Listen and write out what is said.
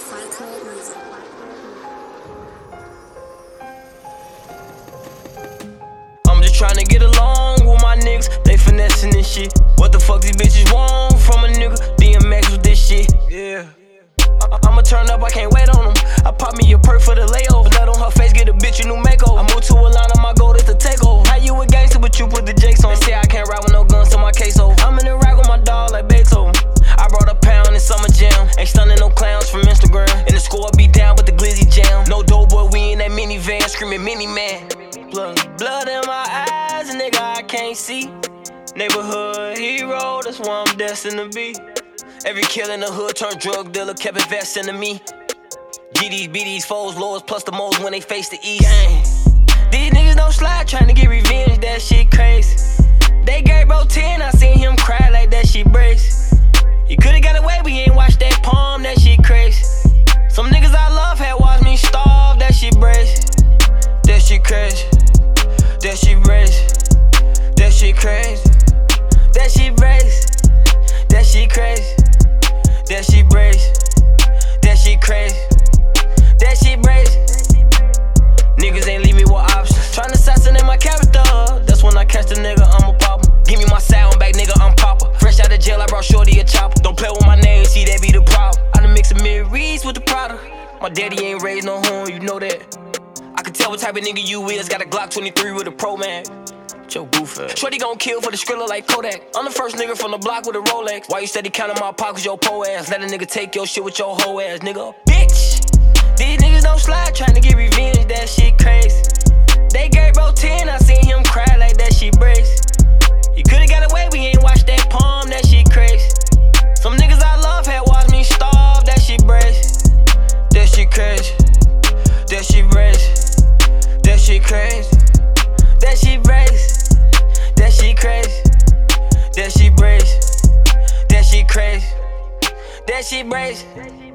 I'm just tryna get along with my niggas, they finessing this shit. What the fuck these bitches want from a nigga? DMX with this shit, yeah. I'ma turn up, I can't wait on them. I pop me a perk for the layover. Nut on her face, get a bitch a new makeover. I move to Atlanta, my goal is to take over. How you a gangster, but you put the jakes on? They say I can't ride with no guns, so my case over. I'm in the rack with my dog like Beethoven. I brought a pound in summer jam. Ain't stunning no clowns from Instagram. And the score be down with the glizzy jam. No dope boy, we in that minivan, screaming mini man. Blood in my eyes, nigga, I can't see. Neighborhood hero, that's what I'm destined to be. Every kill in the hood turned drug dealer, kept investing to me. GDs, BDs, foes, lords, plus the moles when they face the east. Gang. These niggas don't slide, trying to get revenge, that shit crazy. They gave bro 10, I seen him cry like that shit brace. He could've got away, we ain't watched that palm, that shit crazy. Some niggas I love had watched me starve, that shit brace. That shit crazy. That shit brace. That shit crazy. That shit brace. That shit crazy. That shit brace. That shit crazy. That shit brace. Niggas ain't leave me with options. Tryna assassinate my character. That's when I catch the nigga, I'ma pop him. Give me my sound back, nigga, I'm popper. Fresh out of jail, I brought Shorty a chopper. Don't play with my name, see that be the problem. I done mix a Mid-Reeds with the Prada. My daddy ain't raised no horn, you know that. I can tell what type of nigga you is. Got a Glock 23 with a Pro Man. Your goof ass. Shorty gon' kill for the Skrilla like Kodak. I'm the first nigga from the block with a Rolex. Why you steady counting my pockets, your po ass? Let a nigga take your shit with your hoe ass, nigga. Bitch! These niggas don't slide, tryna get revenge, that shit crazy. They gave bro 10, I seen him cry like that shit brace. He could've got away, we ain't watched that palm, that shit crazy. Some niggas I love had watched me starve, that shit brace. That shit crazy. That shit brace. That shit crazy. That shit brace. That shit crazy. That shit brace. That shit crazy. That shit brace.